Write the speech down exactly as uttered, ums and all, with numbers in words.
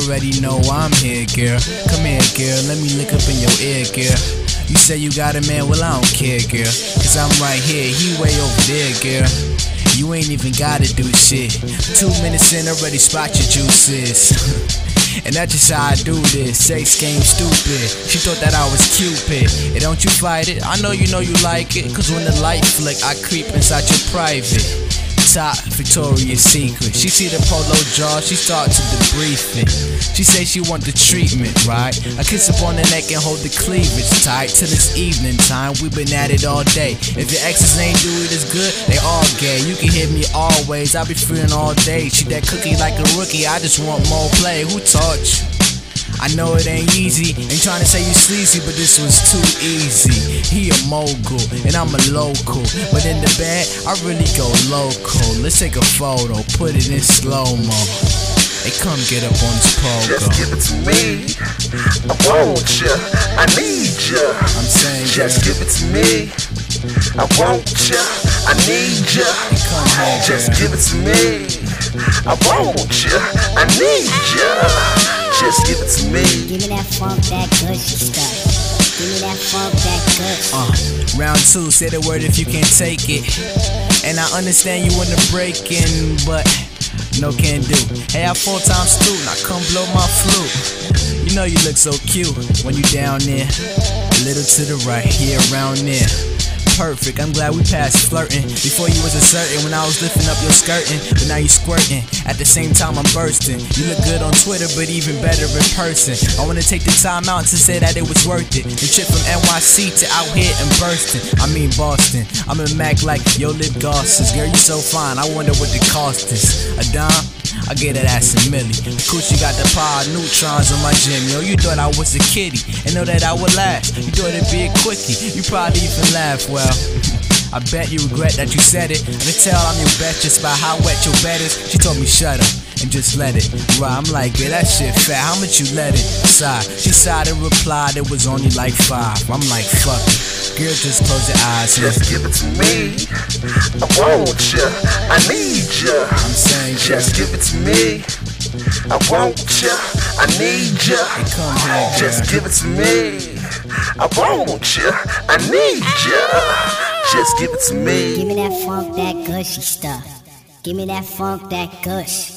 already know I'm here, girl. Come here, girl, let me lick up in your ear, girl. You say you got a man, well I don't care, girl. Cause I'm right here, he way over there, girl. You ain't even gotta do shit. Two minutes in, already spot your juices. And that's just how I do this. Sex game stupid. She thought that I was Cupid. And don't you fight it? I know you know you like it. Cause when the light flick, I creep inside your private. Top Victoria's Secret. She see the polo jaw, she start to debrief it. She say she want the treatment, right? I kiss up on the neck and hold the cleavage tight till it's evening time. We been at it all day. If your exes ain't do it as good, they all gay. You can hit me always, I be freeing all day. She that cookie like a rookie, I just want more play. Who taught you? I know it ain't easy, ain't trying to say you sleazy, but this was too easy. He a mogul, and I'm a local, but in the bed, I really go local. Let's take a photo, put it in slow-mo. Hey, come get up on this pogo. Just give it to me, I want ya, I need ya. I'm saying, just girl, give it to me, I want ya, I need ya. Hey, come here, just girl. give it to me, I want ya, I need ya. Just give it to me. Give me that funk, that gushy stuff. Give me that funk, that gush. Uh, round two, say the word if you can't take it. And I understand you in the breaking, but no can do. Hey, I four times two, now come blow my flute. You know you look so cute when you down there. A little to the right, here around there. Perfect, I'm glad we passed flirting. Before you was uncertain when I was lifting up your skirting, but now you squirting. At the same time I'm bursting. You look good on Twitter, but even better in person. I wanna take the time out to say that it was worth it. The trip from N Y C to out here and bursting. I mean Boston. I'm in Mac like yo lip glosses. Girl, you so fine. I wonder what the cost is. A dime? I get that ass a milli. Coochie got the power neutrons on my gym. Yo, you thought I was a kitty and know that I would last. You thought it'd be a quickie. You probably even laugh. Well, I bet you regret that you said it. I can tell I'm your bet just by how wet your bed is. She told me shut up and just let it ride. I'm like, yeah, that shit fat. How much you let it sigh? She sighed and replied it was only like five. I'm like, fuck it. Girl, just close your eyes. Just give it to me, I want ya, I need ya. I'm saying, just girl, give it to me, I want ya, I need ya. Hey, come here, girl. Just give it to me, I want ya, I need ya. Just give it to me. Give me that funk, that gushy stuff. Give me that funk, that gush.